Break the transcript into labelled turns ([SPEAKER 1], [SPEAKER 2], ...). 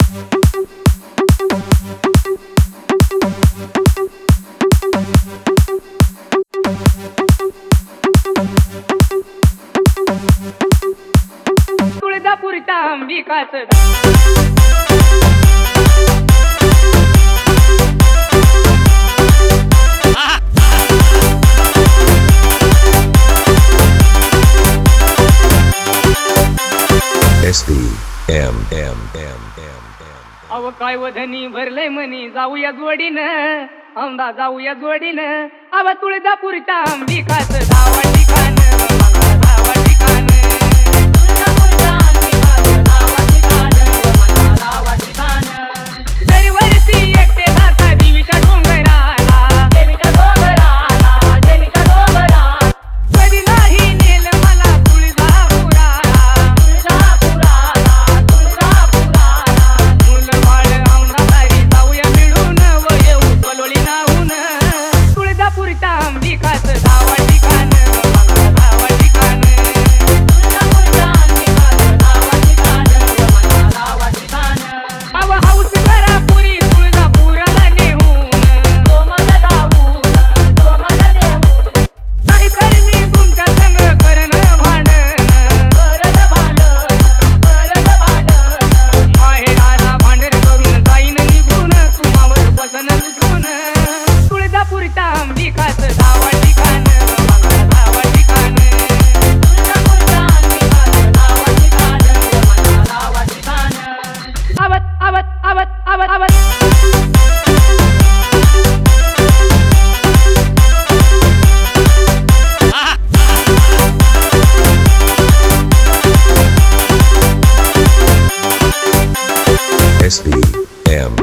[SPEAKER 1] तुळजापूरच्या अंबिकाच अव काय वधनी भरलंय म्हणी जाऊया जोडीनं औंधा जाऊया जोडीनं अव तुळजापूरच्या अंबिकाच धावा ठिकाण धावा ठिकाण दरवर्षी एकटे जाता देवीच्या डोंगराला कधी नाही नेलं मला तुळजापुराला मुलं बाळ औंधाताई जाऊया मिळून व येऊ पलोळी नाहून तुळजापूरच्या अंबिकाच धावा ठिकाण धावा ठिकाण अव हौस करा पुरी तुळजापुराला नेहून काही करणी तुमच्या संग करणं भांडण माहेराला भांडण करून जाईन निघून तुम्हावर वचन लिहून तुळजापूरच्या अंबिकाच धावा ठिकाण धावा ठिकाण आवत आवत आवत आवत आवत
[SPEAKER 2] SBM